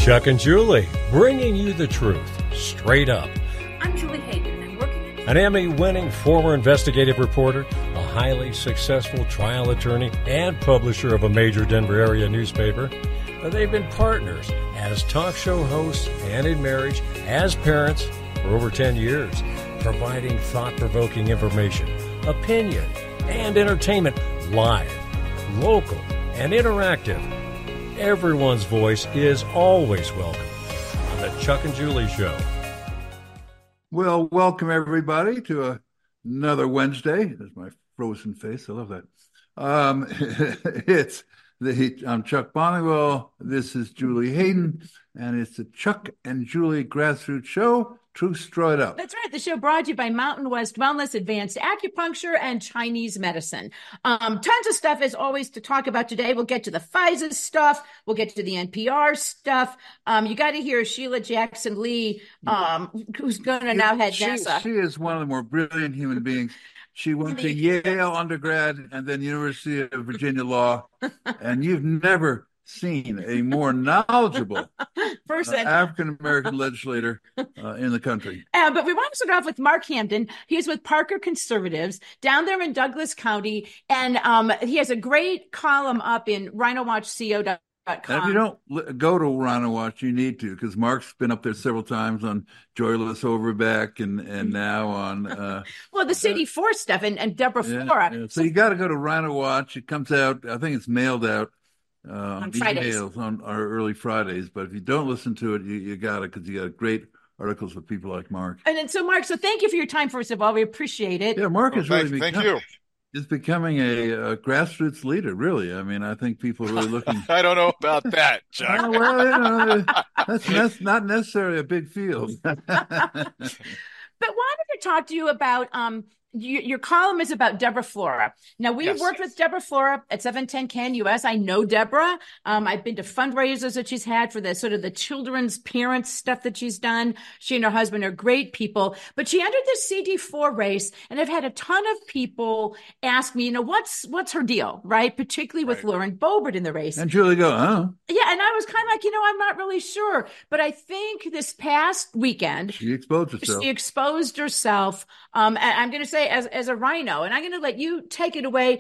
Chuck and Julie, bringing you the truth, straight up. I'm Julie Hayden. I'm working at An Emmy-winning former investigative reporter, a highly successful trial attorney, and publisher of a major Denver area newspaper. They've been partners as talk show hosts and in marriage, as parents for over 10 years, providing thought-provoking information, opinion, and entertainment live, local, and interactive. Everyone's voice is always welcome on the Chuck and Julie Show. Well, welcome everybody to another Wednesday. There's my frozen face. I love that. I'm Chuck Bonnewell. This is Julie Hayden, and it's the Chuck and Julie Grassroots Show. Truth Straight Up. That's right. The show brought to you by Mountain West Wellness, Advanced Acupuncture, and Chinese Medicine. Tons of stuff, as always, to talk about today. We'll get to the Pfizer stuff. We'll get to the NPR stuff. You got to hear Sheila Jackson Lee, who's going to now head NASA. She is one of the more brilliant human beings. She went to Yale undergrad and then University of Virginia Law, and you've never seen a more knowledgeable person, African-American legislator in the country. But we want to start off with Mark Hamden. He's with Parker Conservatives down there in Douglas County, and he has a great column up in rhinowatchco.com. And if you don't go to Rhino Watch, you need to, because Mark's been up there several times on Joyless Overbeck and now on... well, the CD4 stuff and Deborah Flora. Yeah. So you got to go to Rhino Watch. It comes out, I think it's mailed out on Fridays. Emails on our early Fridays. But if you don't listen to it, you got it, because you got great articles with people like Mark. And then, so Mark, thank you for your time, first of all. We appreciate it. Yeah, Mark is really thank you. Is becoming a grassroots leader, really. I mean, I think people are really looking. I don't know about that, Chuck. Well, that's not necessarily a big field. But wanted to talk to you about your column is about Deborah Flora. Now, we've worked with Deborah Flora at 710 CAN US. I know Deborah. I've been to fundraisers that she's had for the sort of the children's parents stuff that she's done. She and her husband are great people. But she entered the CD4 race, and I've had a ton of people ask me, what's her deal, right? Particularly with Lauren Boebert in the race. And Julie go, huh? Yeah, and I was kind of like, I'm not really sure. But I think this past weekend, she exposed herself. And I'm going to say as a rhino, and I'm going to let you take it away.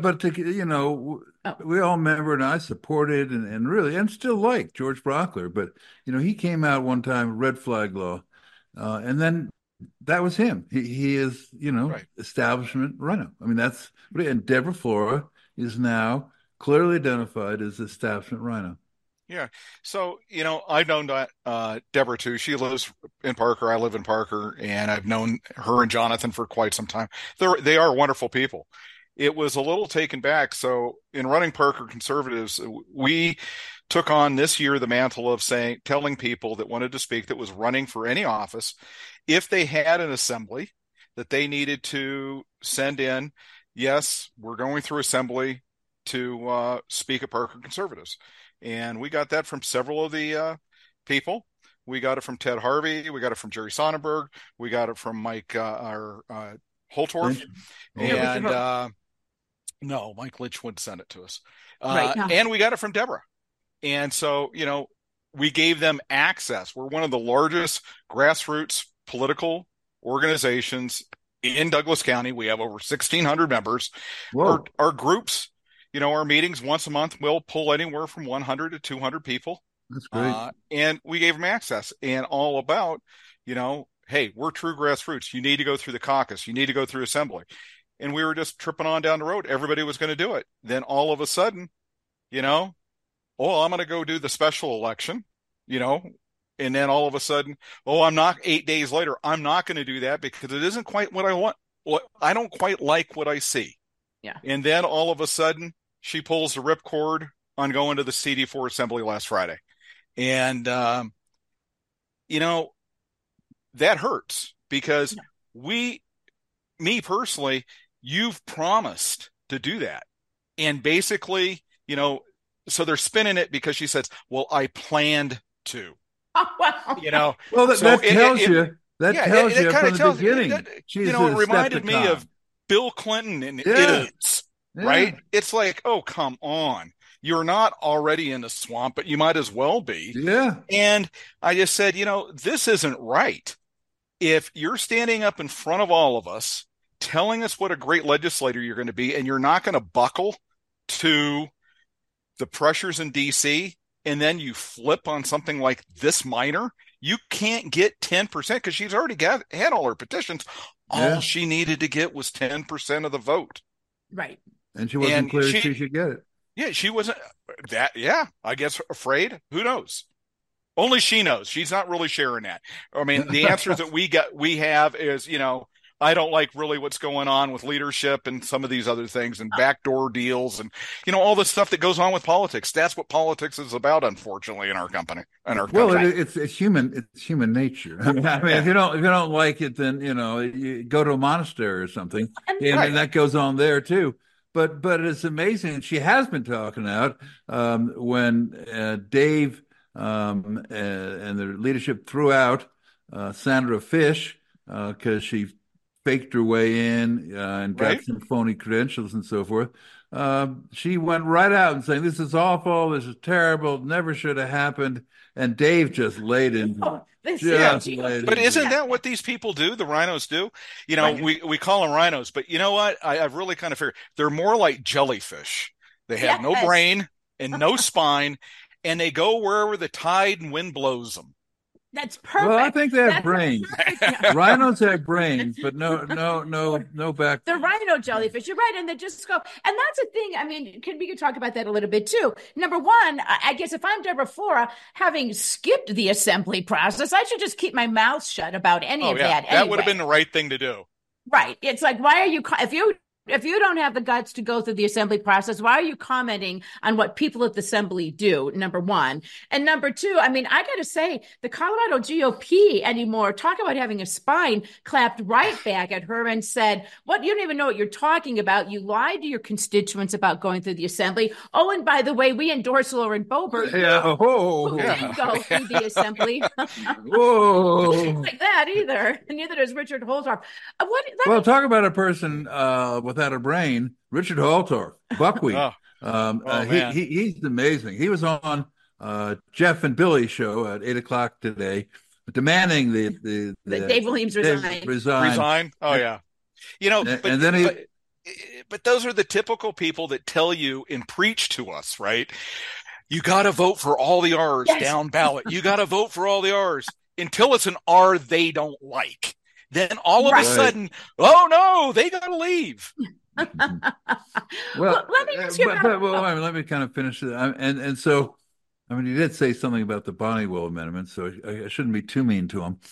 We all remember, and I supported and really, and still like George Brockler, but, he came out one time, red flag law, and then that was him. He is, establishment rhino. I mean, and Deborah Flora is now clearly identified as establishment rhino. Yeah. So, I've known Deborah too. She lives in Parker. I live in Parker, and I've known her and Jonathan for quite some time. They are wonderful people. It was a little taken back. So in running Parker Conservatives, we took on this year the mantle of telling people that wanted to speak, that was running for any office, if they had an assembly that they needed to send in, yes, we're going through assembly to speak at Parker Conservatives. And we got that from several of the people. We got it from Ted Harvey. We got it from Jerry Sonnenberg. We got it from Mike Holtorf. And no, Mike Litch wouldn't send it to us. And we got it from Deborah. And so, we gave them access. We're one of the largest grassroots political organizations in Douglas County. We have over 1,600 members. Our groups, our meetings once a month will pull anywhere from 100 to 200 people. That's great. And we gave them access, and all about, hey, we're true grassroots. You need to go through the caucus. You need to go through assembly. And we were just tripping on down the road. Everybody was going to do it. Then all of a sudden, I'm going to go do the special election, and then all of a sudden, I'm not 8 days later. I'm not going to do that because it isn't quite what I want. I don't quite like what I see. Yeah. And then all of a sudden, she pulls the ripcord on going to the CD4 assembly last Friday. And, that hurts because me personally, you've promised to do that. And basically, so they're spinning it because she says, well, I planned to, Oh, wow. Well, that tells you from the beginning. It reminded me of Bill Clinton and idiots. Right? It's like, oh, come on. You're not already in the swamp, but you might as well be. Yeah. And I just said, this isn't right. If you're standing up in front of all of us, telling us what a great legislator you're going to be, and you're not going to buckle to the pressures in DC, and then you flip on something like this minor, you can't get 10% because she's already had all her petitions. All she needed to get was 10% of the vote. Right. And she wasn't clear she should get it. Yeah, she wasn't I guess afraid. Who knows? Only she knows. She's not really sharing that. I mean, the answers that we have is, I don't like really what's going on with leadership and some of these other things and backdoor deals and, all the stuff that goes on with politics. That's what politics is about, unfortunately, in our company. Well, it's human nature. I mean, if you don't like it, then, you go to a monastery or something, and that goes on there too. But it's amazing. She has been talking out when Dave and the leadership threw out Sandra Fish because she faked her way in and got some phony credentials and so forth. She went right out and saying, this is awful, this is terrible, never should have happened. And Dave just laid in. But isn't that what these people do? The rhinos do? We call them rhinos, but you know what? I've really kind of figured they're more like jellyfish. They have no brain and no spine, and they go wherever the tide and wind blows them. That's perfect. Well, I think they have brains. Rhinos have brains, but no back. The rhino jellyfish, you're right, and they just go. And that's the thing. I mean, we could talk about that a little bit too. Number one, I guess if I'm Deborah Flora, having skipped the assembly process, I should just keep my mouth shut about any of that. That would have been the right thing to do. Right. It's like, why are you if you don't have the guts to go through the assembly process, why are you commenting on what people at the assembly do, number one? And number two, I mean, I got to say, the Colorado GOP anymore, talk about having a spine, clapped right back at her and said, you don't even know what you're talking about. You lied to your constituents about going through the assembly. Oh, and by the way, we endorse Lauren Boebert. Who didn't go through the assembly. Whoa. Like that either. And neither does Richard Holtorf. Talk about a person without a brain, Richard Holtorf, buckwheat. He's amazing. He was on Jeff and Billy's show at 8:00 today, demanding the Dave Williams resign. Oh yeah, but those are the typical people that tell you and preach to us, right? You got to vote for all the R's down ballot. You got to vote for all the R's until it's an R they don't like. Then all of a sudden, oh no, they got to leave. Well, let me ask you let me kind of finish it. And so, I mean, he did say something about the Bonnewell Amendment, so I shouldn't be too mean to him.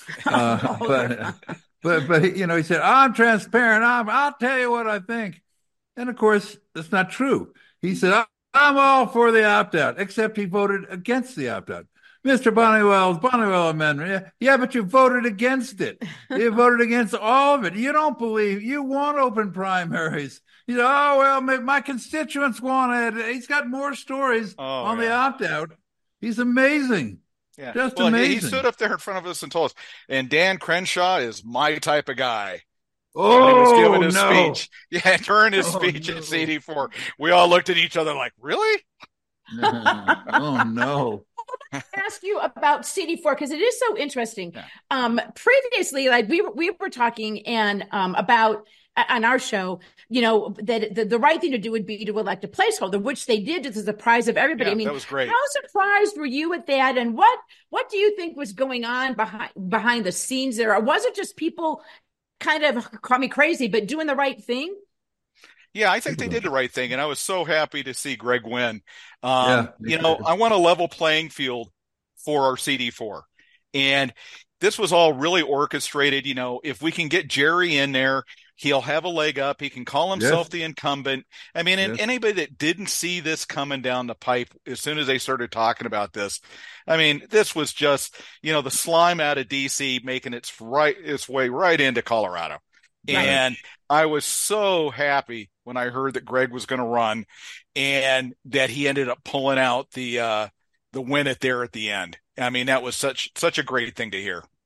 But he said, I'm transparent. I'll tell you what I think. And of course, that's not true. He said, I'm all for the opt-out, except he voted against the opt-out. Mr. Bonnewell Amendment. Yeah, but you voted against it. You voted against all of it. You don't believe. You want open primaries. You know, my constituents want it. He's got more stories on the opt-out. He's amazing. Yeah. Just amazing. He stood up there in front of us and told us, and Dan Crenshaw is my type of guy. Oh, he was giving his speech. Yeah, during his speech at CD4. We all looked at each other like, really? Oh, no. Ask you about CD4 because it is so interesting. Previously, like we were talking and about on our show, that the right thing to do would be to elect a placeholder, which they did to the surprise of everybody. Yeah, I mean, that was great. How surprised were you at that? And what do you think was going on behind the scenes there? Or was it just people kind of, call me crazy, but doing the right thing? Yeah, I think they did the right thing, and I was so happy to see Greg win. I want a level playing field for our CD4, and this was all really orchestrated. If we can get Jerry in there, he'll have a leg up. He can call himself the incumbent. I mean, and anybody that didn't see this coming down the pipe as soon as they started talking about this, I mean, this was just, the slime out of DC making its way right into Colorado. Right. And I was so happy when I heard that Greg was going to run and that he ended up pulling out the win at the end. I mean, that was such a great thing to hear.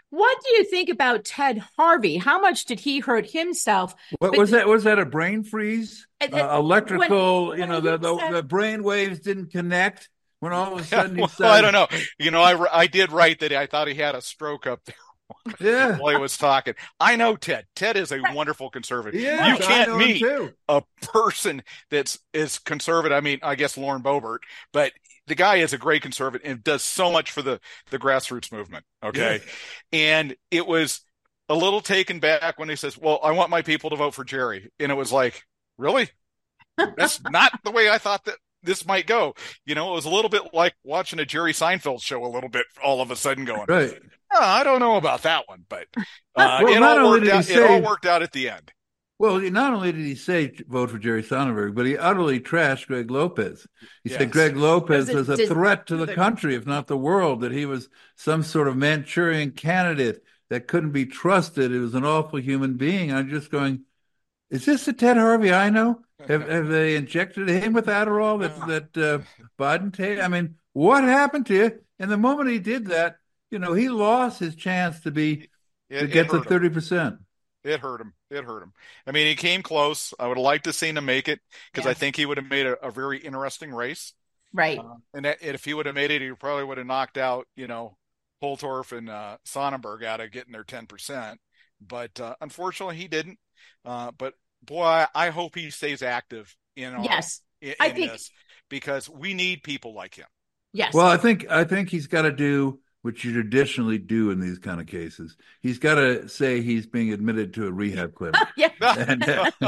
What do you think about Ted Harvey? How much did he hurt himself? What was that? Was that a brain freeze? Electrical, when the brain waves didn't connect when all of a sudden he said, I don't know. I did write that I thought he had a stroke up there. Yeah. While he was talking. I know Ted. Ted is a wonderful conservative. Yeah, you can't meet a person is conservative. I mean, I guess Lauren Boebert, but the guy is a great conservative and does so much for the grassroots movement. Okay. Yeah. And it was a little taken back when he says, well, I want my people to vote for Jerry. And it was like, really? That's not the way I thought that this might go. It was a little bit like watching a Jerry Seinfeld show a little bit all of a sudden going, right. Oh, I don't know about that one, but it all worked out at the end. Well, not only did he say vote for Jerry Sonnenberg, but he utterly trashed Greg Lopez. He said Greg Lopez was a threat to the country, if not the world, that he was some sort of Manchurian candidate that couldn't be trusted. It was an awful human being. I'm just going, is this the Ted Harvey I know? Have they injected him with Adderall that Biden take? I mean, what happened to you? And the moment he did that, he lost his chance to get to 30%. It hurt him. I mean, he came close. I would have liked to seen him make it because I think he would have made a very interesting race. Right. And if he would have made it, he probably would have knocked out, Holtorf and Sonnenberg out of getting their 10%. But unfortunately, he didn't. But boy, I hope he stays active in this because we need people like him. Yes. Well, I think he's got to do what you traditionally do in these kind of cases. He's got to say he's being admitted to a rehab clinic. Yeah. And,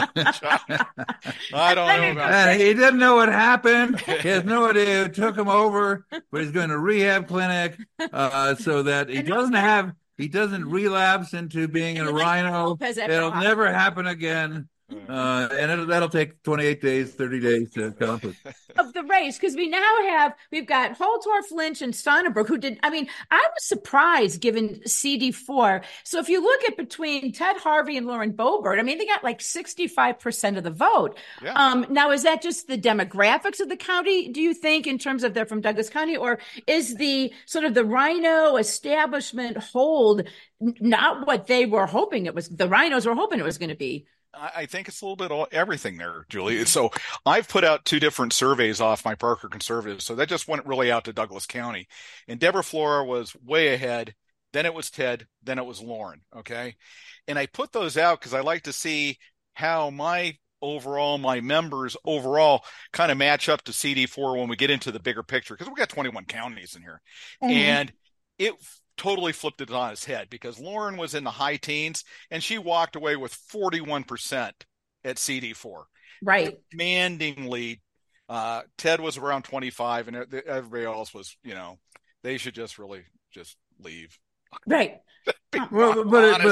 I don't know about that. He doesn't know what happened. He has no idea who took him over, but he's going to rehab clinic so that he doesn't relapse into being a rhino. It'll never happen again. And that'll take 28 days, 30 days to accomplish. Of the race, because we've got Holtorf, Lynch, and Sonnenberg, I was surprised given CD4. So if you look at between Ted Harvey and Lauren Boebert, they got like 65% of the vote. Yeah. Now, is that just the demographics of the county, do you think, in terms of they're from Douglas County, or is the sort of the rhino establishment hold not what they were hoping it was, the rhinos were hoping it was going to be? I think it's a little bit of everything there, Julie. So I've put out 2 different surveys off my Parker Conservatives. So that just went really out to Douglas County. And Deborah Flora was way ahead. Then it was Ted. Then it was Lauren. Okay. And I put those out because I like to see how my members overall kind of match up to CD4 when we get into the bigger picture. Because we got 21 counties in here. Mm-hmm. And it totally flipped it on its head because Lauren was in the high teens and she walked away with 41% at CD4. Right. Commandingly, Ted was around 25 and everybody else was, they should just really just leave. Right. But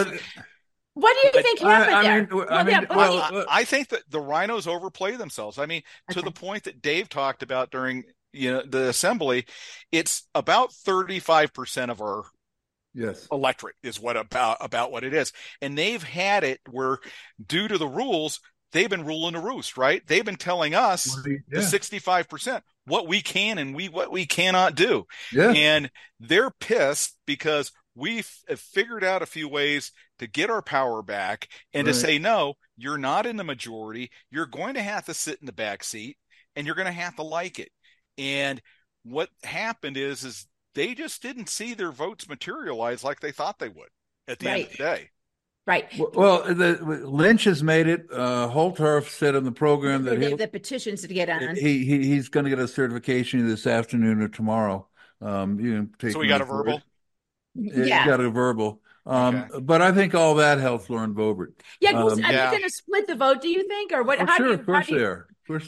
what do you think happened there? I think that the rhinos overplay themselves. To the point that Dave talked about during the assembly, it's about 35% of our electorate is about what it is. And they've had it where, due to the rules, they've been ruling the roost, right? They've been telling us the 65% what we can and what we cannot do. Yeah. And they're pissed because we've figured out a few ways to get our power back and to say, no, you're not in the majority. You're going to have to sit in the back seat and you're going to have to like it. And what happened is they just didn't see their votes materialize like they thought they would at the end of the day. Right. Well, Lynch has made it. Holtorf said in the program that the petitions to get on. He's going to get a certification this afternoon or tomorrow. So we got a verbal? He got a verbal. But I think all that helps Lauren Boebert. Yeah, are they going to split the vote, do you think? Or what? Of course they are.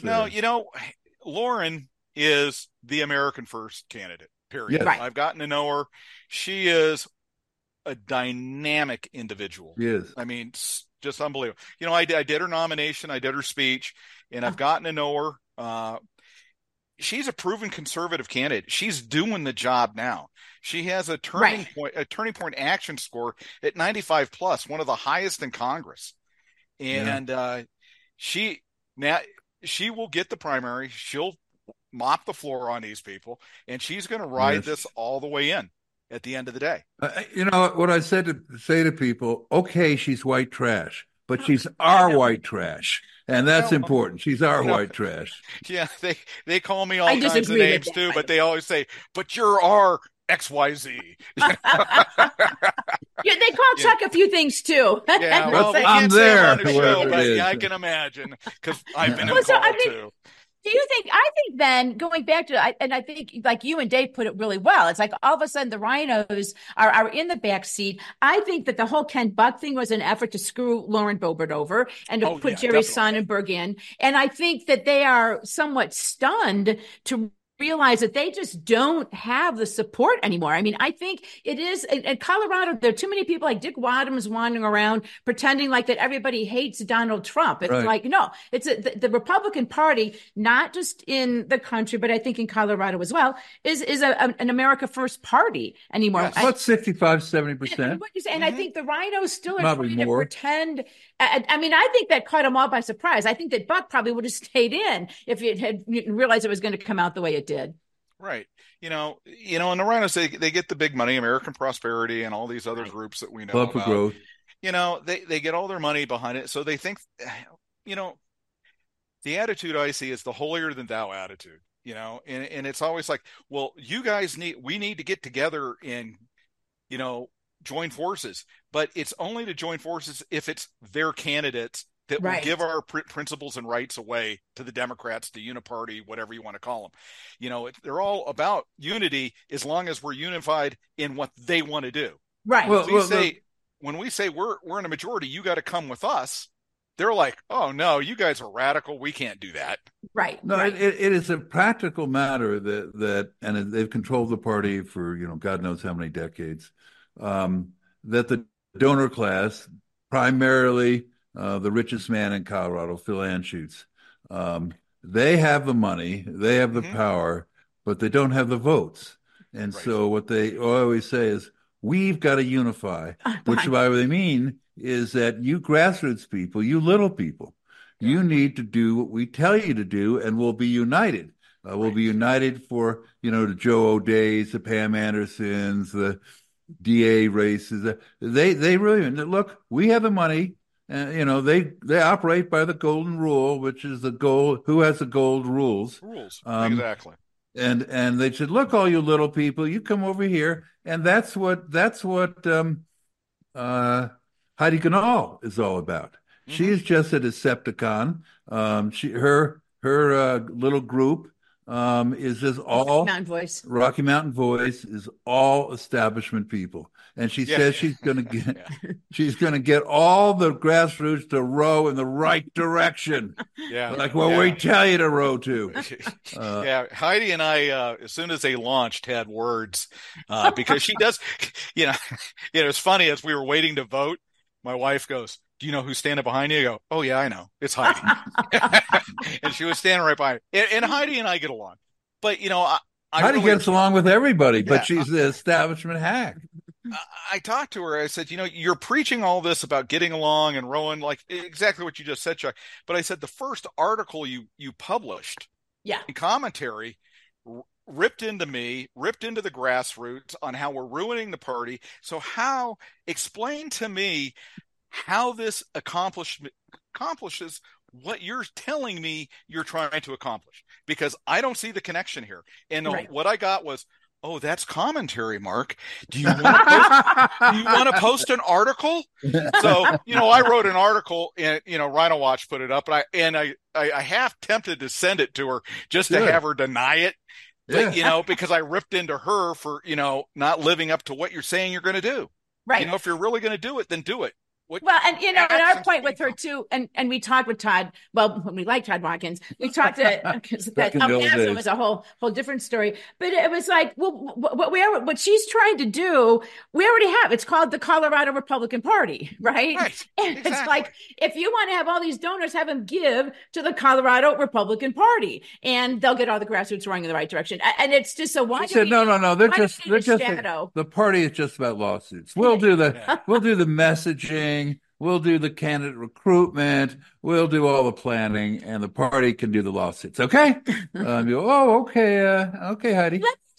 Lauren is the American First candidate. Period. Yes. Right. I've gotten to know her. She is a dynamic individual. She is. Just unbelievable. I did her nomination. I did her speech, and I've gotten to know her. She's a proven conservative candidate. She's doing the job now. She has a turning point action score at 95 plus, one of the highest in Congress. And she will get the primary. She'll mop the floor on these people, and she's going to ride this all the way in. at the end of the day. You know what I say to people? Okay, she's white trash, but she's our white trash, and that's important. She's our white trash. Yeah, they call me all kinds of names too, but they always say, "But you're our XYZ." Yeah, they call Chuck a few things too. Yeah, well, I'm there. Yeah, I can imagine because I've been involved too. Do you think, I think then going back to, and I think like you and Dave put it really well, it's like all of a sudden the rhinos are in the back seat. I think that the whole Ken Buck thing was an effort to screw Lauren Boebert over and to put Jerry Sonnenberg in. And I think that they are somewhat stunned to realize that they just don't have the support anymore. I mean, I think it is in Colorado, there are too many people like Dick Wadhams wandering around pretending like that everybody hates Donald Trump. It's like, no, it's the Republican Party, not just in the country, but I think in Colorado as well, is an America First party anymore. Yes. What, 65, 70%? And I think the rhinos still are trying to pretend. I mean, I think that caught them all by surprise. I think that Buck probably would have stayed in if it had realized it was going to come out the way it did. Right. You know, and the rhinos, they get the big money, American Prosperity and all these other groups that we know Club about. for Growth. You know, they get all their money behind it. So they think, you know, the attitude I see is the holier than thou attitude, you know, and it's always like, well, we need to get together and, you know, join forces, but it's only to join forces if it's their candidates that will give our principles and rights away to the Democrats, the uniparty, whatever you want to call them. You know, they're all about unity as long as we're unified in what they want to do. Right. When we say we're in a majority, you got to come with us. They're like, oh no, you guys are radical. We can't do that. Right. No, it is a practical matter and they've controlled the party for, you know, God knows how many decades. That the donor class, primarily the richest man in Colorado, Phil Anschutz, they have the money, they have the power, but they don't have the votes. And so what they always say is, we've got to unify, which by what they mean is that you grassroots people, you little people, you need to do what we tell you to do, and we'll be united. We'll be united for, you know, the Joe O'Days, the Pam Andersons, the DA races. They really look. We have the money, and you know they operate by the golden rule, which is the gold. Who has the gold rules? Exactly. And they said, look, all you little people, you come over here, and that's what Heidi Ganahl is all about. She is just a Decepticon. Her little group is just all Rocky Mountain Voice is all establishment people, and she says she's going to get all the grassroots to row in the right direction. We tell you to row to. Heidi and I, as soon as they launched, had words because she does. You know, it's funny as we were waiting to vote. My wife goes, do you know who's standing behind you? I go, oh, yeah, I know. It's Heidi. And she was standing right behind me. And Heidi and I get along. But, you know, Heidi gets along with everybody, but she's the establishment hack. I talked to her. I said, you know, you're preaching all this about getting along and rowing, like exactly what you just said, Chuck. But I said the first article you published in commentary ripped into me, ripped into the grassroots on how we're ruining the party. So explain to me how this accomplishes what you're telling me you're trying to accomplish, because I don't see the connection here. And what I got was, oh, that's commentary, Mark. Do you want to post an article? So, you know, I wrote an article and, you know, Rhino Watch put it up, and I half tempted to send it to her just to have her deny it. But, you know, because I ripped into her for, you know, not living up to what you're saying you're going to do. Right. You know, if you're really going to do it, then do it. Well, and you know, and our point with her too, and we talked with Todd. Well, when we like Todd Watkins, we talked to that was a whole different story. But it was like, well, what she's trying to do, we already have. It's called the Colorado Republican Party, right? And it's like, if you want to have all these donors, have them give to the Colorado Republican Party, and they'll get all the grassroots running in the right direction. And it's just so why? She said, no. They're just the party is just about lawsuits. We'll do the messaging. We'll do the candidate recruitment. We'll do all the planning, and the party can do the lawsuits. Okay? Okay, Heidi. Let me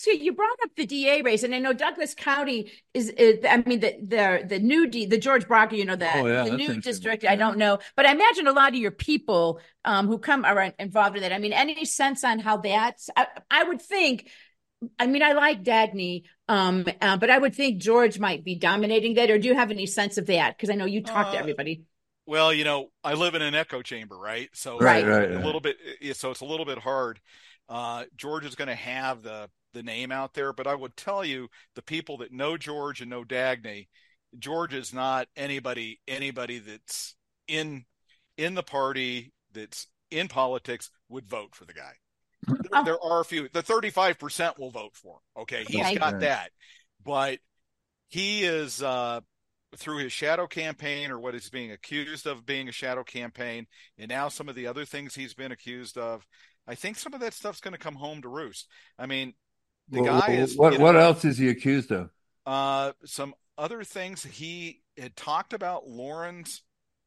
So you brought up the DA race, and I know Douglas County is I mean, the new the George Brockler, the new district. I don't know, but I imagine a lot of your people who are involved in that. I mean, any sense on how that's? I would think. I mean, I like Dagny, but I would think George might be dominating that. Or do you have any sense of that? Because I know you talk to everybody. Well, I live in an echo chamber, right? So right. a little bit. So it's a little bit hard. George is going to have the name out there, but I would tell you the people that know George and know Dagny, George is not anybody that's in the party, that's in politics, would vote for the guy. There are a few. The 35% will vote for him. Okay, he's got that, but he is through his shadow campaign, or what is being accused of being a shadow campaign, and now some of the other things he's been accused of. I think some of that stuff's going to come home to roost. I mean, guy is. What else is he accused of? Some other things. He had talked about Lauren's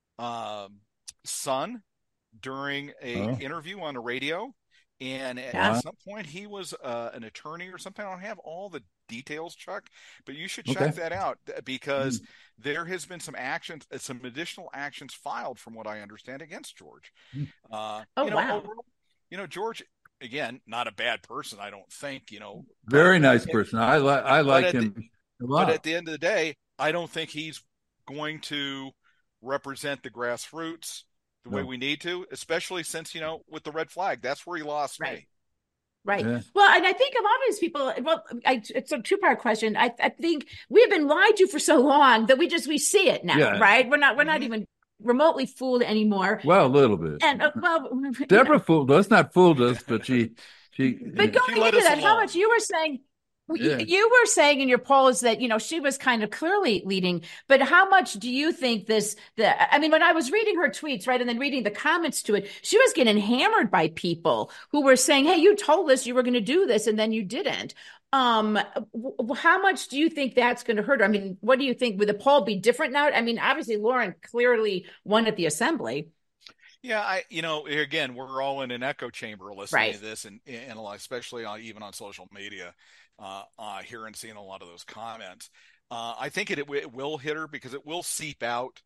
son during an interview on the radio. And at some point he was an attorney or something. I don't have all the details, Chuck, but you should check that out, because there has been some additional actions filed, from what I understand, against George. George, again, not a bad person, I don't think. Very nice person. I like him a lot. But at the end of the day, I don't think he's going to represent the grassroots the way we need to, especially since, with the red flag, that's where he lost me. Right. Yeah. Well, and I think a lot of these people, it's a two-part question. I think we've been lied to for so long that we see it now, right? We're not even remotely fooled anymore. Well, a little bit. And Deborah fooled us, not fooled us, but she. But going into that, how much you were saying. You were saying in your polls that, she was kind of clearly leading, but how much do you think I mean, when I was reading her tweets, right, and then reading the comments to it, she was getting hammered by people who were saying, hey, you told us you were going to do this and then you didn't. How much do you think that's going to hurt her? I mean, what do you think? Would the poll be different now? I mean, obviously Lauren clearly won at the assembly. Yeah, again, we're all in an echo chamber listening to this, and especially even on social media. Here and seeing a lot of those comments. I think it will hit her, because it will seep out.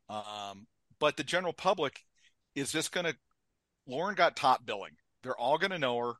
But the general public is just going to. Lauren got top billing. They're all going to know her.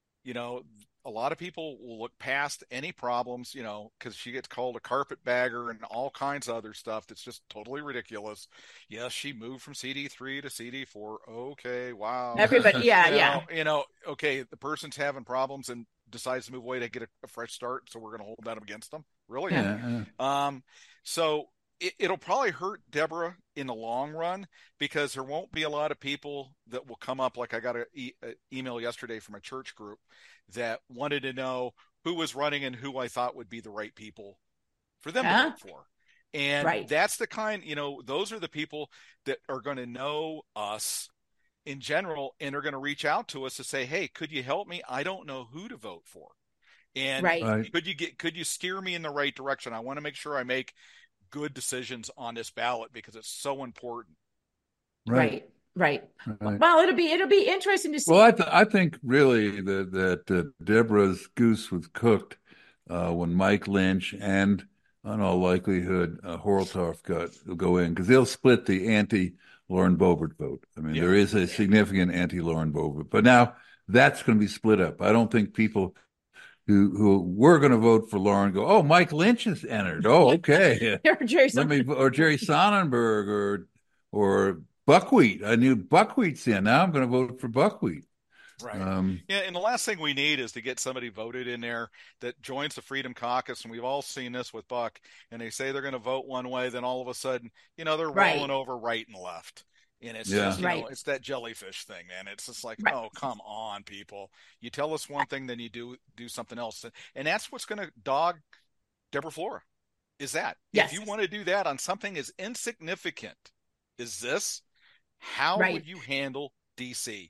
A lot of people will look past any problems, because she gets called a carpetbagger and all kinds of other stuff that's just totally ridiculous. Yes, she moved from CD3 to CD4. Okay, wow. Everybody, okay, the person's having problems and decides to move away to get a fresh start, so we're going to hold that against them. Really? Yeah. So it'll probably hurt Deborah in the long run, because there won't be a lot of people that will come up. Like I got an email yesterday from a church group that wanted to know who was running and who I thought would be the right people for them to vote for. And that's the kind, those are the people that are going to know us in general, and are going to reach out to us to say, hey, could you help me? I don't know who to vote for. And could you steer me in the right direction? I want to make sure I make good decisions on this ballot, because it's so important. Right. Well, it'll be interesting to see. Well, I think really that Deborah's goose was cooked when Mike Lynch and, in all likelihood, Horltorf will go in, because they'll split the anti-Lauren Boebert vote. I mean, there is a significant anti-Lauren Boebert, but now that's going to be split up. I don't think people who were going to vote for Lauren go, oh, Mike Lynch has entered. Oh, okay. or Jerry Sonnenberg or Buckwheat. I knew Buckwheat's in. Now I'm going to vote for Buckwheat. Right. And the last thing we need is to get somebody voted in there that joins the Freedom Caucus. And we've all seen this with Buck, and they say they're going to vote one way. Then all of a sudden, they're rolling over right and left. And it's just, it's that jellyfish thing, man. It's just like, oh, come on, people. You tell us one thing, then you do something else. And that's what's going to dog Deborah Flora, is that. Yes. If you want to do that on something as insignificant as this, how would you handle D.C.?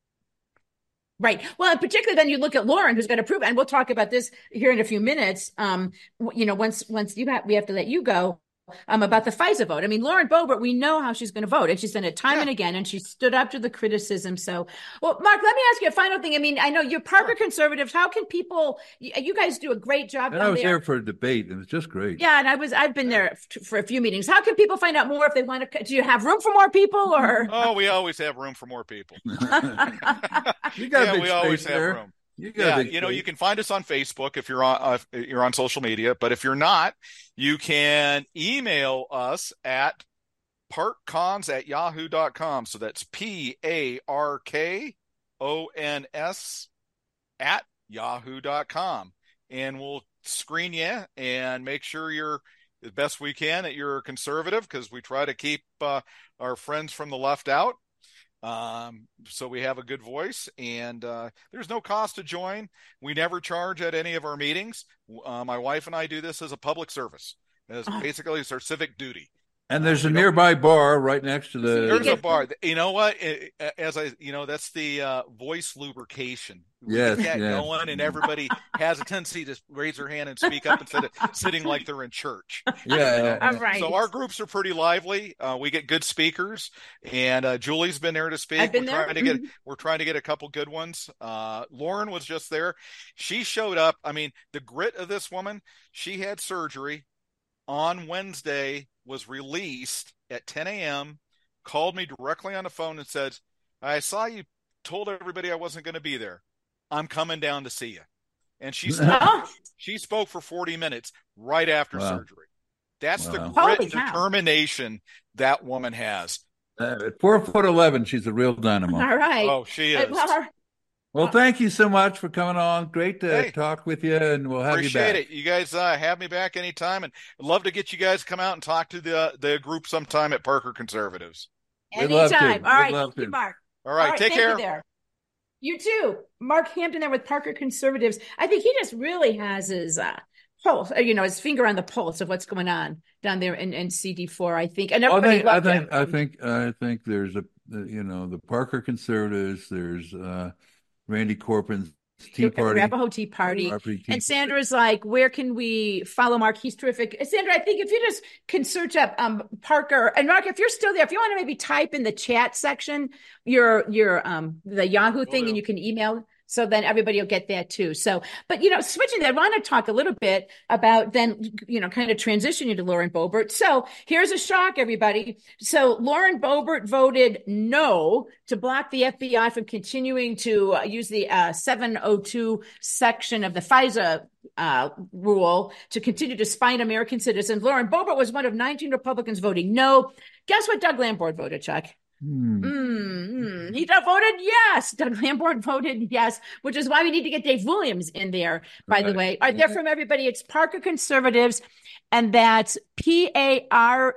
Right. Well, and particularly then you look at Lauren, who's going to prove, and we'll talk about this here in a few minutes. Once we have to let you go. about the FISA vote. I mean, Lauren Boebert, we know how she's going to vote, and she's done it time and again, and she stood up to the criticism. So, well, Mark, let me ask you a final thing. I mean, I know you're Parker conservatives. How can people? You guys do a great job. And I was there for a debate. It was just great. Yeah, and I've been there for a few meetings. How can people find out more if they want to? Do you have room for more people, or? Oh, we always have room for more people. You got we always have room. You can find us on Facebook if you're on social media. But if you're not, you can email us at parkcons@yahoo.com. So that's PARKONS @yahoo.com. And we'll screen you and make sure you're the best we can that you're a conservative, because we try to keep our friends from the left out. So we have a good voice, and there's no cost to join. We never charge at any of our meetings. My wife and I do this as a public service. Basically, it's our civic duty. And there's a nearby bar right next to the. There's a bar. You know what? That's the voice lubrication. Yes, going, and everybody has a tendency to raise their hand and speak up instead of sitting like they're in church. Yeah. All right. So our groups are pretty lively. We get good speakers, and Julie's been there to speak. I've been there. We're trying to get a couple good ones. Lauren was just there. She showed up. I mean, the grit of this woman. She had surgery on Wednesday, was released at 10 a.m., called me directly on the phone and said, I saw you told everybody I wasn't going to be there. I'm coming down to see you. And she spoke for 40 minutes right after surgery. That's the grit and determination that woman has. At 4'11", she's a real dynamo. All right. Oh, she is. Well, thank you so much for coming on. Great to talk with you, and we'll have you back. Appreciate it. You guys have me back anytime, and I'd love to get you guys to come out and talk to the group sometime at Parker Conservatives. Anytime. All right. Thank you, Mark. All right. Take care. You too. Mark Hampton there with Parker Conservatives. I think he just really has his pulse, his finger on the pulse of what's going on down there in CD4, I think. And everybody I think there's the Parker Conservatives, there's Randy Corporon's Tea Party. Arapahoe Tea Party. And Sandra's like, where can we follow Mark? He's terrific. Sandra, I think if you just can search up Parker, and Mark, if you're still there, if you want to maybe type in the chat section your the Yahoo thing, and you can email, so then everybody will get that too. So, but switching that, I want to talk a little bit about then, kind of transitioning to Lauren Boebert. So here's a shock, everybody. So Lauren Boebert voted no to block the FBI from continuing to use the 702 section of the FISA rule to continue to spy on American citizens. Lauren Boebert was one of 19 Republicans voting no. Guess what Doug Lamborn voted, Chuck? He voted yes. Doug Lamborn voted yes, which is why we need to get Dave Williams in there, by the way. All right, there from everybody. It's Parker Conservatives, and that's PARKCONS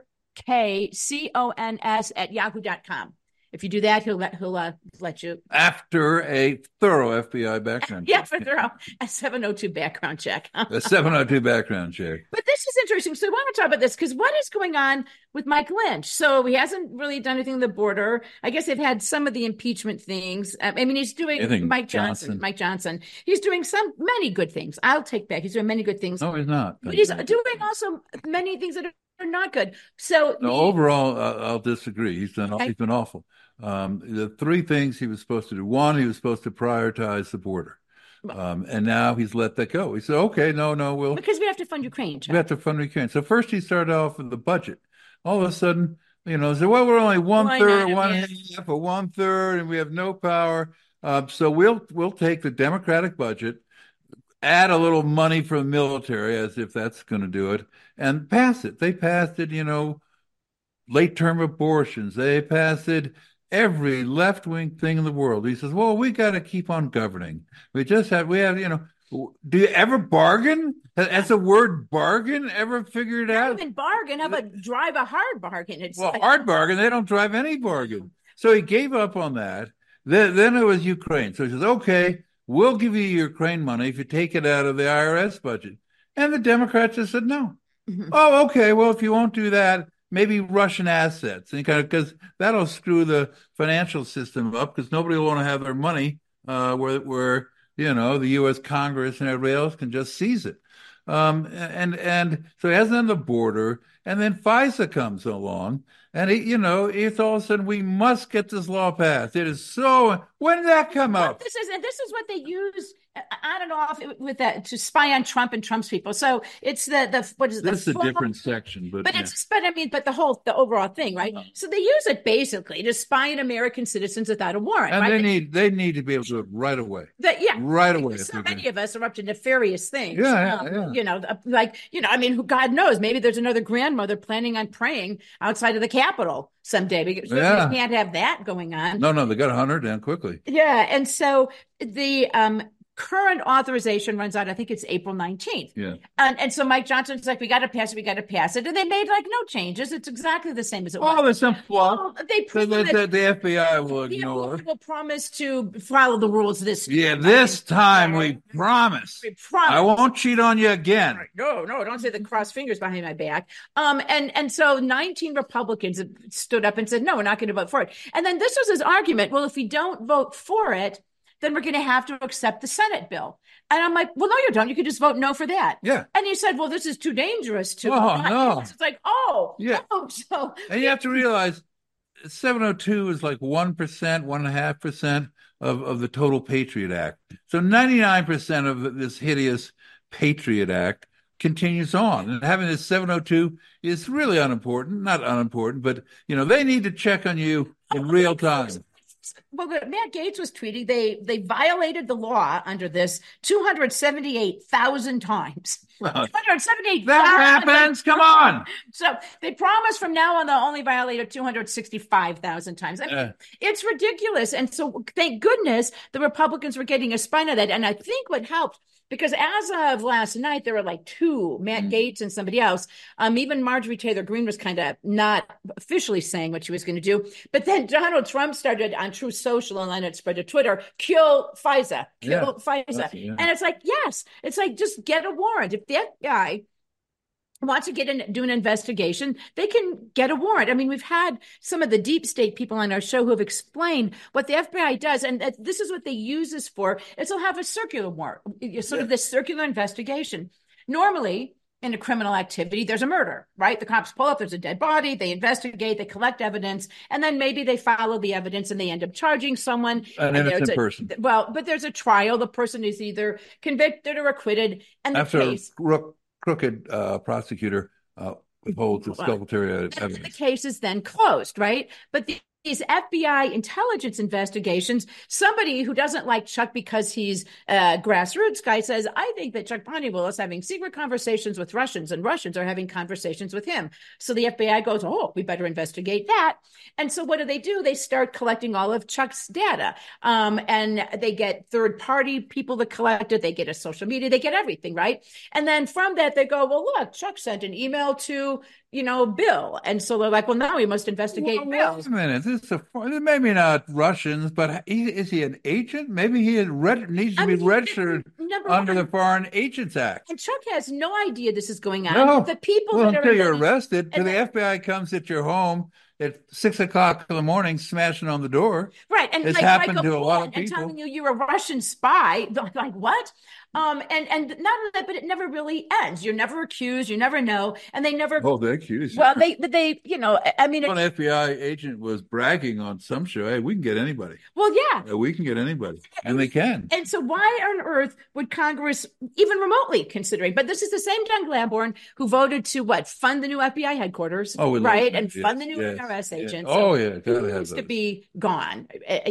@yahoo.com. If you do that, he'll let you. After a thorough FBI background check. Yeah, for thorough. A 702 background check. A 702 background check. But this is interesting. So I want to talk about this, because what is going on with Mike Lynch? So he hasn't really done anything on the border. I guess they've had some of the impeachment things. He's doing Mike Johnson. He's doing many good things. I'll take back. He's doing many good things. No, he's not. But he's doing also many things that are not good. So overall, I'll disagree. He's been awful. The three things he was supposed to do. One, he was supposed to prioritize the border. And now he's let that go. He said, okay, no, because we have to fund Ukraine, Chuck. We have to fund Ukraine. So first he started off with the budget. All of a sudden, said, well, we're only half or one third, and we have no power. So we'll take the Democratic budget, add a little money for the military, as if that's going to do it, and pass it. They passed it, late-term abortions. They passed it, every left-wing thing in the world. He says, well, we got to keep on governing. We have, do you ever bargain? Has the word bargain ever figured out? Not even bargain. How about drive a hard bargain? Hard bargain, they don't drive any bargain. So he gave up on that. Then it was Ukraine. So he says, okay, we'll give you Ukraine money if you take it out of the IRS budget. And the Democrats just said no. Mm-hmm. Oh, okay, well, if you won't do that, maybe Russian assets, because that'll screw the financial system up, because nobody will want to have their money where the U.S. Congress and everybody else can just seize it. And so he hasn't done the border, and then FISA comes along, and it's all of a sudden we must get this law passed. It is so. When did that come up? This is what they use on and off with that to spy on Trump and Trump's people. So it's the what is it? This is a different section, but the overall thing, right? So they use it basically to spy on American citizens without a warrant. And right? they need to be able to do it right away. Right away. So many of us are up to nefarious things. Yeah. I mean, God knows, maybe there's another grandmother planning on praying outside of the Capitol someday because we can't have that going on. No, they got to hunt her down quickly. Yeah, and so the current authorization runs out, I think it's April 19th. Yeah. And so Mike Johnson's like, we got to pass it. And they made no changes. It's exactly the same as it was. Oh, there's some flaw. Well, the FBI will ignore. Will promise to follow the rules this time. Yeah, this time we promise. We promise. I won't cheat on you again. No, don't say the cross fingers behind my back. And so 19 Republicans stood up and said, no, we're not going to vote for it. And then this was his argument. Well, if we don't vote for it, then we're going to have to accept the Senate bill. And I'm like, well, no, you don't. You could just vote no for that. Yeah. And he said, well, this is too dangerous to. No. It's like, yeah. No. So, and you have to realize 702 is like 1%, 1.5% of the total Patriot Act. So 99% of this hideous Patriot Act continues on. And having this 702 is really unimportant. Not unimportant, but, they need to check on you in real time. Well, Matt Gaetz was tweeting they violated the law under this 278,000 times. 278,000. That happens. Come on. So they promised from now on they'll only violate it 265,000 times. I mean, it's ridiculous. And so thank goodness the Republicans were getting a spine of that. And I think what helped, because as of last night, there were like two, Matt Gaetz and somebody else. Even Marjorie Taylor Greene was kind of not officially saying what she was going to do. But then Donald Trump started on Truth Social and then it spread to Twitter, kill FISA. And it's like, yes, it's like, just get a warrant. If the FBI wants to do an investigation, they can get a warrant. I mean, we've had some of the deep state people on our show who have explained what the FBI does, and this is what they use this for, is they'll have a circular warrant, sort of this circular investigation. Normally, in a criminal activity, there's a murder, right? The cops pull up, there's a dead body, they investigate, they collect evidence, and then maybe they follow the evidence and they end up charging someone. An innocent person. Well, but there's a trial. The person is either convicted or acquitted, and after a crooked prosecutor withholds exculpatory evidence. The case is then closed, right? But these FBI intelligence investigations, somebody who doesn't like Chuck because he's a grassroots guy says, I think that Chuck Honeywell is having secret conversations with Russians and Russians are having conversations with him. So the FBI goes, we better investigate that. And so what do? They start collecting all of Chuck's data. And they get third party people to collect it. They get a social media, they get everything, right? And then from that, they go, well, look, Chuck sent an email to, Bill. And so they're like, well, now we must investigate Bill. Wait a minute. Maybe not Russians, but is he an agent? Maybe he needs to be registered under the Foreign Agents Act. And Chuck has no idea this is going on. No. The people until you're arrested, till the FBI comes at your home at 6 o'clock in the morning, smashing on the door. Right. And it's happened to a lot of people. And telling you're a Russian spy. Like, what? And not only that, but it never really ends. You're never accused. You never know. And they never. Oh, they accuse you. Well, they I mean. One FBI agent was bragging on some show. Hey, we can get anybody. Well, yeah. We can get anybody. And they can. And so why on earth would Congress even remotely consider it? But this is the same Doug Lamborn who voted to fund the new FBI headquarters. Oh, right. And fund the new IRS agents. Yeah. Oh, yeah. He needs to be gone.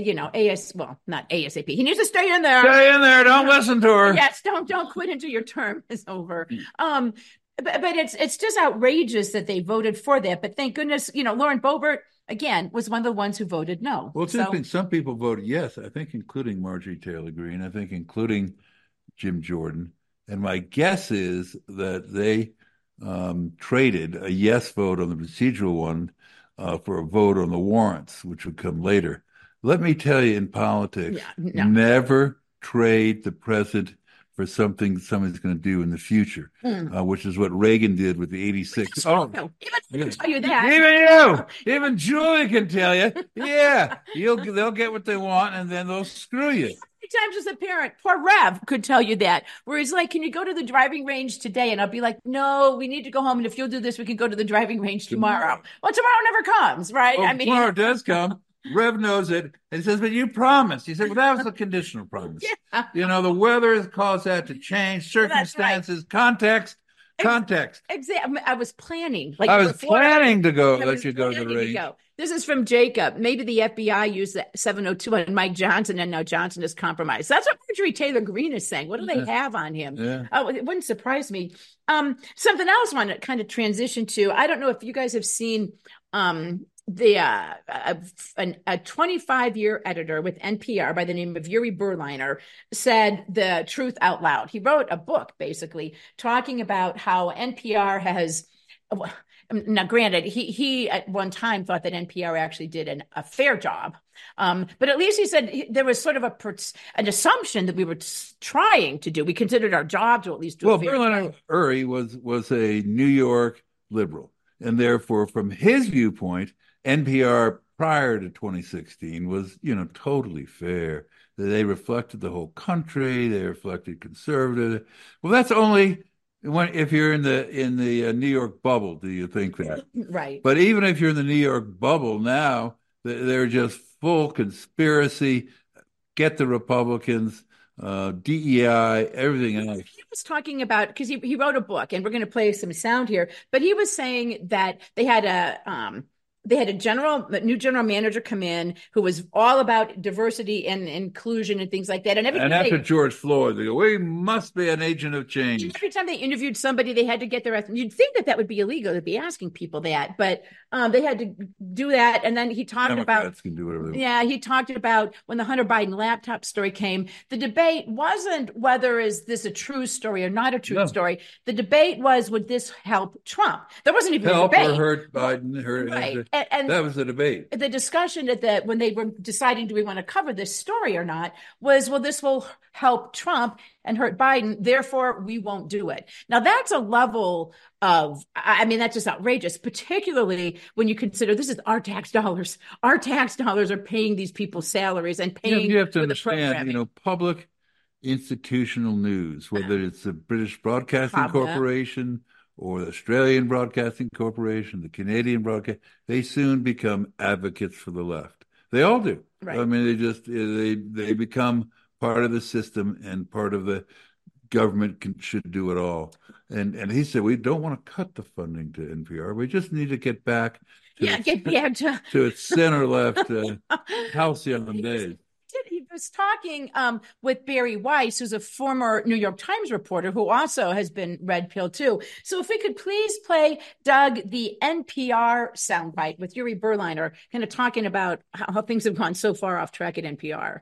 Not ASAP. He needs to stay in there. Stay in there. Don't listen to her. Yes. Don't quit until your term is over. But it's just outrageous that they voted for that. But thank goodness, Lauren Boebert, again, was one of the ones who voted no. Well, it's interesting. Some people voted yes, I think including Marjorie Taylor Greene, I think including Jim Jordan. And my guess is that they traded a yes vote on the procedural one for a vote on the warrants, which would come later. Let me tell you, in politics, never trade the present for something somebody's going to do in the future, which is what Reagan did with the 86. Oh, even tell you that. Even you, even Julie can tell you. Yeah, they'll get what they want, and then they'll screw you. times as a parent, poor Rev could tell you that, where he's like, can you go to the driving range today? And I'll be like, no, we need to go home. And if you'll do this, we can go to the driving range tomorrow. Well, tomorrow never comes, right? Well, tomorrow does come. Rev knows it. And he says, but you promised. He said, well, that was a conditional promise. Yeah. You know, the weather has caused that to change, circumstances, context. Exactly. I was planning. I was planning to go, let you go to the range. This is from Jacob. Maybe the FBI used the 702 on Mike Johnson, and now Johnson is compromised. That's what Marjorie Taylor Greene is saying. What do they have on him? Yeah. Oh, it wouldn't surprise me. Something else I want to kind of transition to. I don't know if you guys have seen a 25-year editor with NPR by the name of Yuri Berliner said the truth out loud. He wrote a book basically talking about how NPR has. Now, granted, he at one time thought that NPR actually did a fair job, but at least he said there was sort of an assumption that we were trying to do. We considered our job to at least do. Well, Berliner Uri was a New York liberal, and therefore, from his viewpoint, NPR prior to 2016 was, totally fair. They reflected the whole country. They reflected conservative. Well, that's only if you're in the New York bubble, do you think that? Right. But even if you're in the New York bubble now, they're just full conspiracy. Get the Republicans, DEI, everything else. He was talking about, because he wrote a book, and we're going to play some sound here, but he was saying that they had a new general manager come in who was all about diversity and inclusion and things like that. And after George Floyd, they go, we must be an agent of change. Every time they interviewed somebody, they had to get their ethnicity. You'd think that would be illegal to be asking people that, but they had to do that. And then he talked Democrats can do whatever they want. Yeah, he talked about when the Hunter Biden laptop story came, the debate wasn't whether is this a true story or not a true story. The debate was, would this help Trump? There wasn't even a debate. Help or hurt Biden. Right. And that was the debate. The discussion when they were deciding, do we want to cover this story or not, was, well, this will help Trump and hurt Biden, therefore we won't do it. Now that's a level of, that's just outrageous, particularly when you consider this is our tax dollars. Our tax dollars are paying these people's salaries and paying you have to for understand, public institutional news, whether it's the British Broadcasting Corporation or the Australian Broadcasting Corporation, the Canadian Broadcast, they soon become advocates for the left. They all do. Right. They become part of the system, and part of the government should do it all. And he said, we don't want to cut the funding to NPR. We just need to get back to its center left halcyon days. He was talking with Barry Weiss, who's a former New York Times reporter who also has been red pill too. So if we could please play, Doug, the NPR soundbite with Yuri Berliner, kind of talking about how things have gone so far off track at NPR.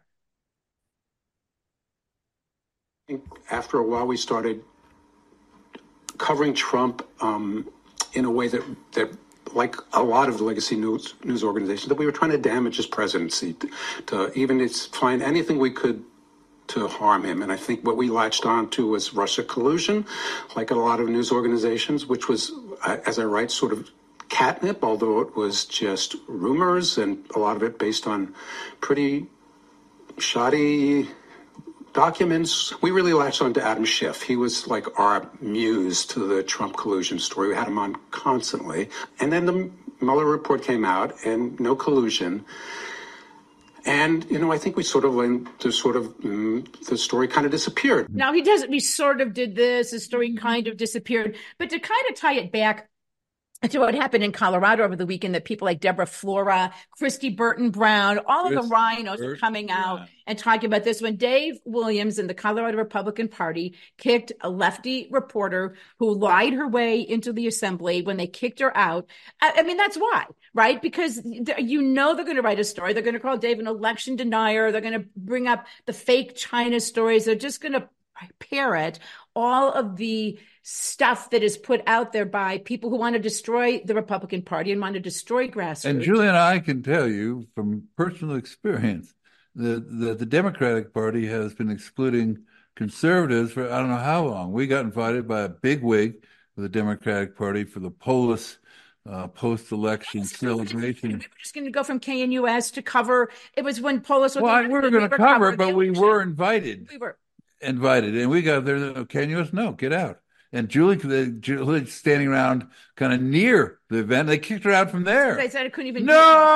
After a while, we started covering Trump in a way that like a lot of the legacy news organizations, that we were trying to damage his presidency, to even find anything we could to harm him. And I think what we latched on to was Russia collusion, like a lot of news organizations, which was, as I write, sort of catnip, although it was just rumors, and a lot of it based on pretty shoddy documents. We really latched on to Adam Schiff. He was like our muse to the Trump collusion story. We had him on constantly. And then the Mueller report came out, and no collusion. And, I think we sort of the story kind of disappeared. Now, we sort of did this, the story kind of disappeared. But to kind of tie it back to what happened in Colorado over the weekend, that people like Deborah Flora, Christy Burton Brown, all of the rhinos are coming out and talking about this. When Dave Williams and the Colorado Republican Party kicked a lefty reporter who lied her way into the assembly, when they kicked her out, that's why, right? Because they're going to write a story. They're going to call Dave an election denier. They're going to bring up the fake China stories. They're just going to parrot all of the stuff that is put out there by people who want to destroy the Republican Party and want to destroy grassroots. And Julian, I can tell you from personal experience that the Democratic Party has been excluding conservatives for I don't know how long. We got invited by a big wig of the Democratic Party for the Polis post-election celebration. We were just going to go from KNUS to cover. It was when Polis was. Well, we were going to cover it, but we were invited. We were invited, and we got there. KNUS, no, get out. And Julie standing around kind of near the event. They kicked her out from there. They said it couldn't even.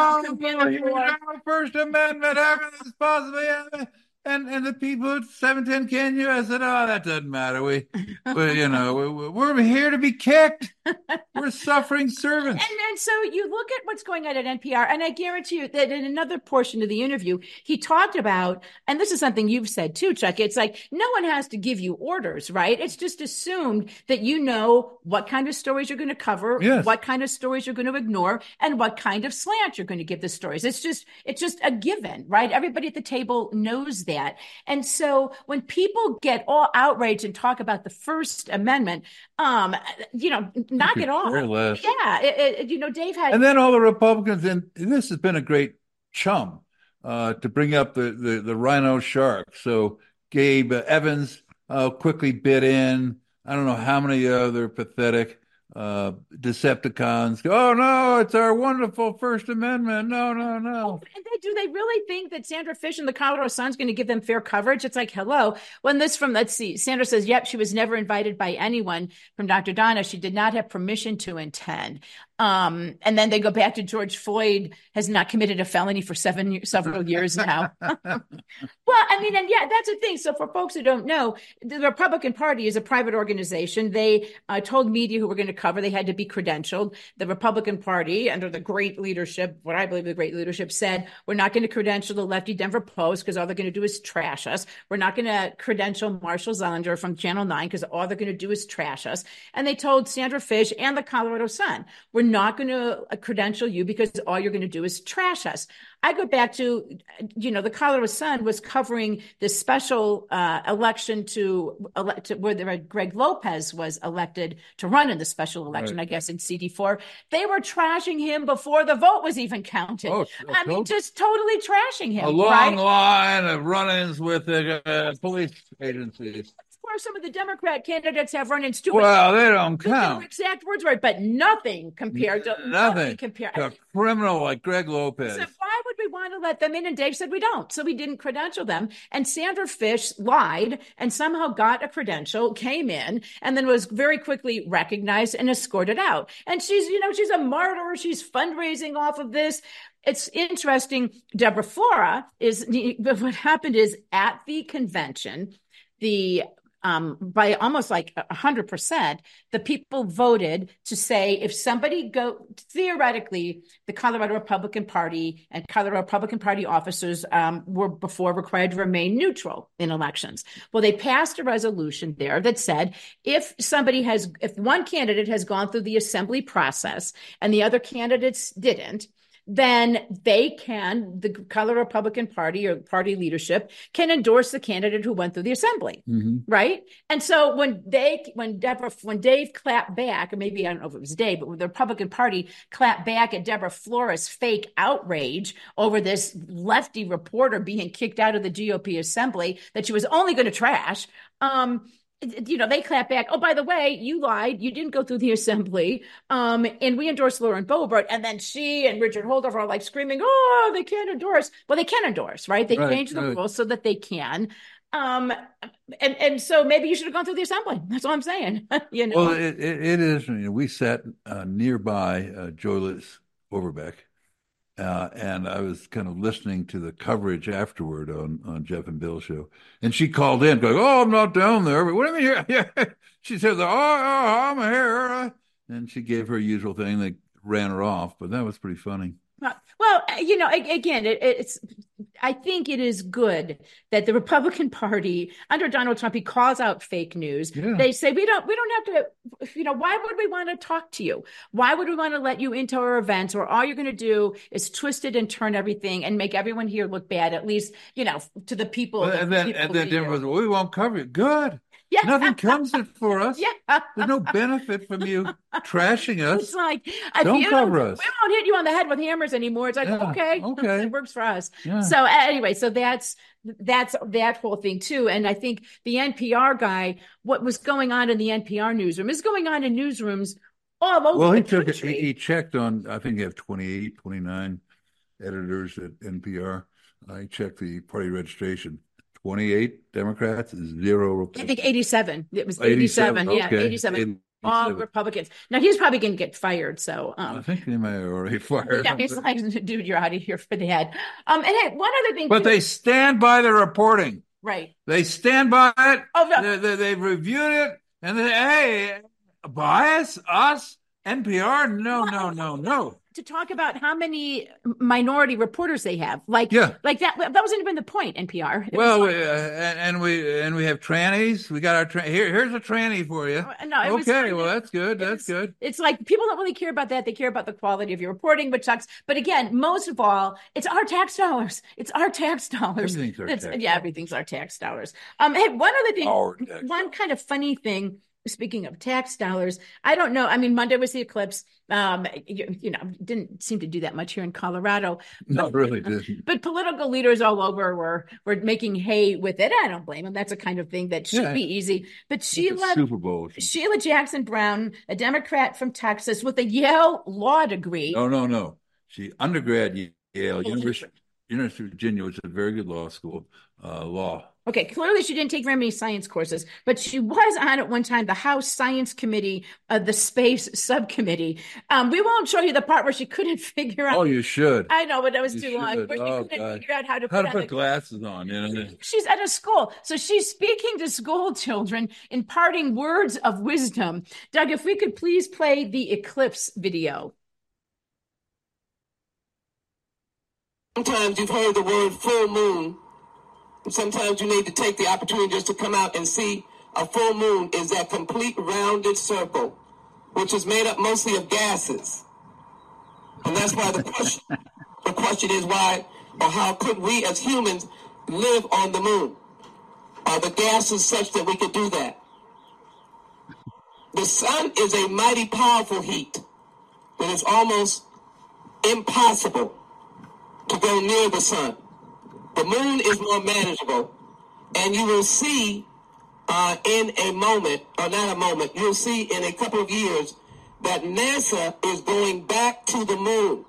First Amendment, how can this possibly happen? And the people at 710 KNUS said, "Oh, that doesn't matter. We're here to be kicked. We're suffering servants." And so you look at what's going on at NPR, and I guarantee you that in another portion of the interview, he talked about, and this is something you've said too, Chuck. It's like no one has to give you orders, right? It's just assumed that you know what kind of stories you're going to cover, yes, what kind of stories you're going to ignore, and what kind of slant you're going to give the stories. It's just a given, right? Everybody at the table knows that. And so when people get all outraged and talk about the First Amendment, knock it off. Yeah. Dave had. And then all the Republicans, and this has been a great chum to bring up the Rhino Shark. So Gabe Evans quickly bit in. I don't know how many other pathetic Decepticons go, "Oh no, it's our wonderful First Amendment." No. And do they really think that Sandra Fish and the Colorado Sun's going to give them fair coverage? It's like, hello. When this from, let's see, Sandra says, yep, she was never invited by anyone from Dr. Donna. She did not have permission to attend. And then they go back to George Floyd has not committed a felony for several years now. Well, I mean, and yeah, that's the thing. So for folks who don't know, the Republican Party is a private organization. They told media who were going to cover they had to be credentialed. The Republican Party, under the great leadership, what I believe the great leadership, said, we're not going to credential the lefty Denver Post because all they're going to do is trash us. We're not going to credential Marshall Zelinger from Channel 9 because all they're going to do is trash us. And they told Sandra Fish and the Colorado Sun, we're not going to credential you because all you're going to do is trash us. I go back to, the Colorado Sun was covering this special election to where Greg Lopez was elected to run in the special election, right. I guess in CD4. They were trashing him before the vote was even counted. Just totally trashing him. A long line of run-ins with the police agencies. Or some of the Democrat candidates have run-ins too. Well, they don't count. Exact words right, but nothing compared to a criminal like Greg Lopez. So why would we want to let them in? And Dave said we don't, so we didn't credential them. And Sandra Fish lied and somehow got a credential, came in, and then was very quickly recognized and escorted out. And she's a martyr. She's fundraising off of this. It's interesting. Deborah Flora what happened is at the convention, by almost like 100%, the people voted to say if somebody theoretically, the Colorado Republican Party and Colorado Republican Party officers were before required to remain neutral in elections. Well, they passed a resolution there that said if one candidate has gone through the assembly process and the other candidates didn't, then the Colorado Republican Party or party leadership can endorse the candidate who went through the assembly, right? And so when Dave clapped back, or maybe I don't know if it was Dave, but the Republican Party clapped back at Deborah Flora's fake outrage over this lefty reporter being kicked out of the GOP assembly that she was only going to trash. They clap back. Oh, by the way, you lied. You didn't go through the assembly. And we endorsed Lauren Boebert. And then she and Richard Holdover are like screaming, oh, they can't endorse. Well, they can endorse, right? They changed the rules so that they can. And so maybe you should have gone through the assembly. That's all I'm saying. Well, it is. We sat nearby Joyce Overbeck. And I was kind of listening to the coverage afterward on Jeff and Bill's show. And she called in going, oh, I'm not down there. But what do you mean? Yeah. She said, oh, I'm here. And she gave her usual thing. They ran her off. But that was pretty funny. Well, again, I think it is good that the Republican Party under Donald Trump, he calls out fake news. Yeah. They say, we don't have to, why would we want to talk to you? Why would we want to let you into our events where all you're going to do is twist it and turn everything and make everyone here look bad, at least, to the people. And then Denver was, we won't cover it. Good. Yeah. Nothing comes for us. Yeah. There's no benefit from you trashing us. It's like, don't cover us. We won't hit you on the head with hammers anymore. It's like, okay. It works for us. Yeah. So anyway, that's that whole thing too. And I think the NPR guy, what was going on in the NPR newsroom is going on in newsrooms all over well, the he took it. country. He checked on. I think you have 28, 29 editors at NPR. I checked the party registration. 28 Democrats, 0 Republicans. I think 87. It was 87. Yeah, okay. 87. All Republicans. Now he's probably going to get fired. So I think he might have already fired. Yeah, he's like, dude, you're out of here for that. And hey, one other thing. But they stand by the reporting. Right. They stand by it. Oh, no. They've reviewed it, and they, hey, bias us NPR? No. To talk about how many minority reporters they have, like that wasn't even the point. NPR. And we have trannies. We got our here's a tranny for you. No, that's good. That's good. It's like people don't really care about that. They care about the quality of your reporting, which sucks. But again, most of all, it's our tax dollars. It's our tax dollars. Everything's our tax dollars. Hey, one other thing. One kind of funny thing. Speaking of tax dollars, I don't know. I mean, Monday was the eclipse. Didn't seem to do that much here in Colorado. Not really didn't. But political leaders all over were making hay with it. I don't blame them. That's a kind of thing that should be easy. But Super Bowl. Sheila Jackson Brown, a Democrat from Texas with a Yale law degree. No. She undergrad Yale, University of Virginia, which is a very good law school, law. Okay, clearly she didn't take very many science courses, but she was on at one time the House Science Committee, the Space Subcommittee. We won't show you the part where she couldn't figure out. Oh, you should. I know, but that was too long. Where she couldn't figure out how to put glasses on. She's at a school, so she's speaking to school children, imparting words of wisdom. Doug, if we could please play the eclipse video. Sometimes you've heard the word full moon. Sometimes you need to take the opportunity just to come out and see a full moon is that complete rounded circle, which is made up mostly of gases. And that's why the question is why or how could we as humans live on the moon? Are the gases such that we could do that? The sun is a mighty powerful heat that is almost impossible to go near the sun. The moon is more manageable, and you will see in a moment, or not a moment, you'll see in a couple of years that NASA is going back to the moon.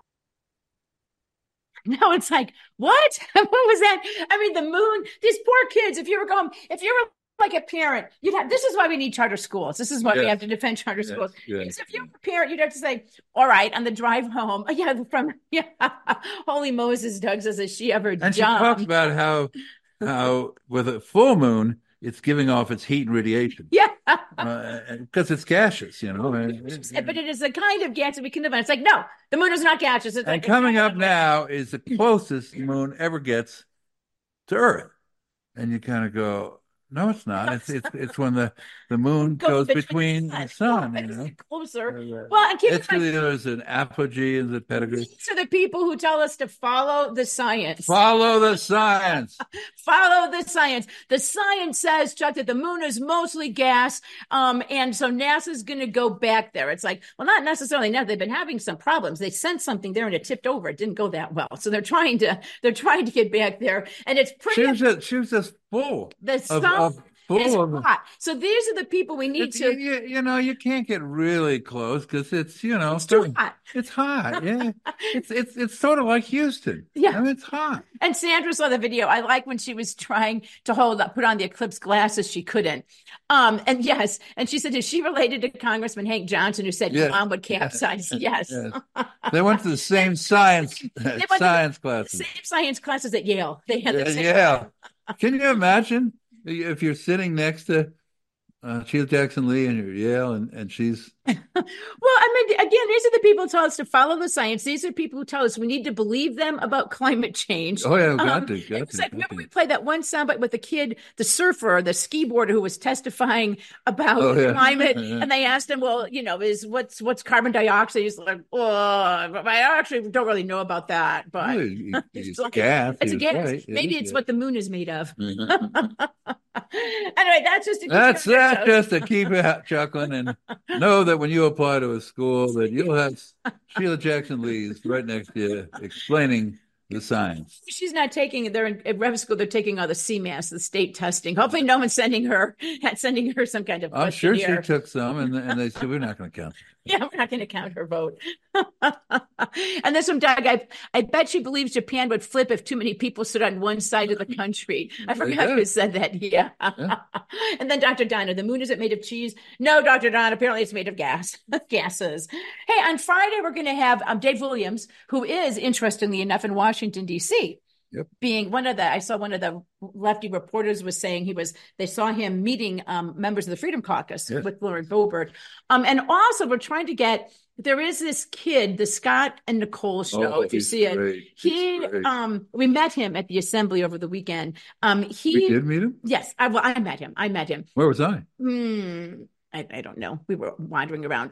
No, it's like, what? What was that? I mean, the moon, these poor kids, if you were like a parent, this is why we need charter schools. This is why we have to defend charter schools. Because if you're a parent, you'd have to say, all right, on the drive home, Holy Moses, Doug says, has she ever jumped? And she talks about how with a full moon, it's giving off its heat and radiation. Yeah. Because it's gaseous, But it is the kind of gas that we can live on. It's like, no, the moon is not gaseous. Coming up now is the closest the moon ever gets to Earth. And you kind of go, no, it's not. It's when the moon goes between the sun. Closer. Well, and there's an apogee in the pedigree. These are the people who tell us to follow the science. Follow the science. Follow the science. The science says, Chuck, that the moon is mostly gas, and so NASA's going to go back there. It's like, well, not necessarily now. They've been having some problems. They sent something there and it tipped over. It didn't go that well, so they're trying to get back there, and it's pretty. She was just full. The sun is hot. So these are the people we need to. You can't get really close because it's it's too hot. It's hot. Yeah, it's sort of like Houston. Yeah, I mean, it's hot. And Sandra saw the video. I like when she was trying to put on the eclipse glasses. She couldn't. And she said, is she related to Congressman Hank Johnson, who said mom would capsize? Yes. They went to the same science classes. Same science classes at Yale. They had the same. Yeah. Can you imagine if you're sitting next to Sheila Jackson Lee and you're Yale and she's. Well, I mean, again, these are the people who tell us to follow the science. These are people who tell us we need to believe them about climate change. Oh, yeah, got to. Remember we played that one soundbite with the kid, the surfer, the ski boarder who was testifying about climate. And they asked him, well, what's carbon dioxide? He's like, I actually don't really know about that. But it's gas. It's a gas. Right. Maybe it's what the moon is made of. Anyway, that's just to keep it chuckling and know that when you apply to a school that you'll have Sheila Jackson Lee's right next to you explaining the science. She's not taking it. They're in Rev School. They're taking all the CMAS, the state testing. Hopefully no one's sending her some kind of. I'm sure she took some and they said, we're not going to count. Yeah, we're not going to count her vote. And this from Doug. I bet she believes Japan would flip if too many people stood on one side of the country. I forgot who said that. Yeah. And then Dr. Donna, the moon isn't made of cheese. No, Dr. Donna, apparently it's made of gases. Hey, on Friday, we're going to have Dave Williams, who is, interestingly enough, in Washington, D.C., being I saw one of the lefty reporters was saying they saw him meeting members of the Freedom Caucus with Lauren Boebert. And also we're trying to there is this kid, the Scott and Nicole show, if you see it. We met him at the assembly over the weekend. We did meet him? Yes. I met him. Where was I? I don't know. We were wandering around.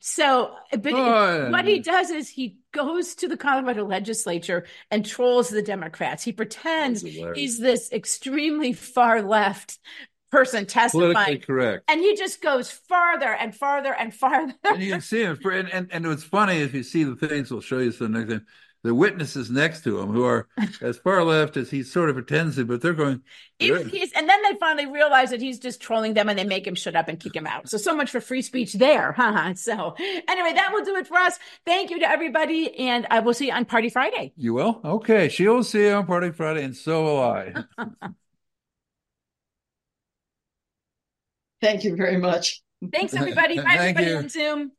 What he does is he goes to the Colorado legislature and trolls the Democrats. He pretends he's this extremely far left person testifying. Politically correct. And he just goes farther and farther and farther. And you can see him. And what's funny, if you see the things, we'll show you some next time. The witnesses next to him, who are as far left as he sort of pretends to, but they're going. And then they finally realize that he's just trolling them, and they make him shut up and kick him out. So much for free speech there. So anyway, that will do it for us. Thank you to everybody, and I will see you on Party Friday. You will? Okay. She'll see you on Party Friday, and so will I. Thank you very much. Thanks, everybody. Bye, everybody on Zoom.